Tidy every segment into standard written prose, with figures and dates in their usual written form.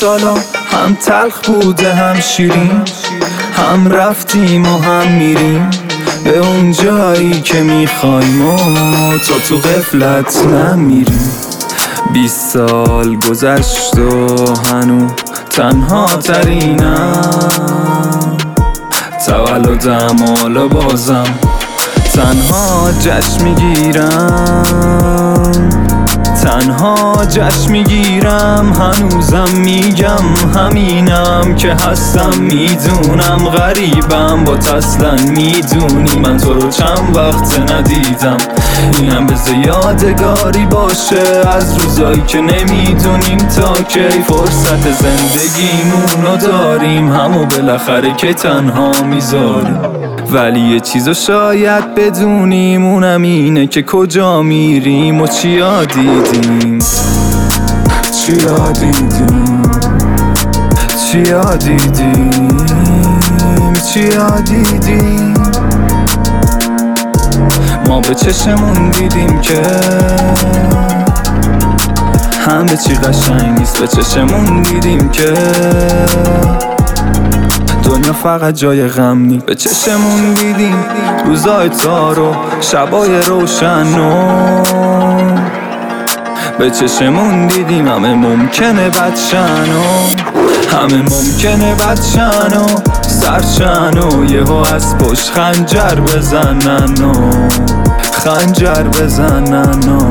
سالا هم تلخ بوده هم شیرین، هم رفتیم و هم میریم به اون جایی که میخوایم و تو غفلت نمیریم. 20 سال گذشت و هنو تنها ترینم، تولدم حالا بازم تنها جشن میگیرم، تنها جشن میگیرم. هنوزم میگم همینم که هستم، میدونم غریبم با اصلا میدونی من تو رو چند وقت ندیدم. اینم بذار یادگاری باشه از روزایی که نمیدونیم تا کی فرصت زندگیمونو داریم، همو بالاخره که تنها میذاریم. ولی یه چیزو شاید بدونیم، اونم اینه که کجا میریم و چیا دیدیم، چیا دیدیم، چیا دیدیم، چیا دیدیم. ما به چشمون دیدیم که همه چی قشنگ نیست، به چشمون دیدیم که دنیا فقط جای غم نیست. به چشمون دیدیم روزای تار و شبای روشن و به چشمون دیدیم همه ممکنه بدشن و همه ممکنه بدشن و سرشن و یهو از پشت خنجر بزنن و خنجر بزنن و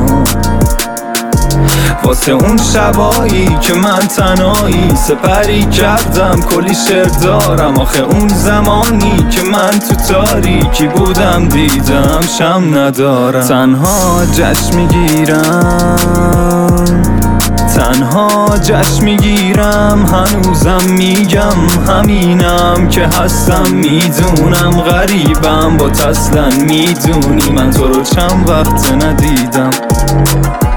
واسه اون شبایی که من تنهایی سپری کردم کلی شعر دارم. آخه اون زمانی که من تو تاریکی بودم دیدم شم ندارم. تنها جشن میگیرم، تنها جشن میگیرم. هنوزم میگم همینم که هستم، میدونم غریبم با اصلا میدونی من تو رو چند وقت ندیدم.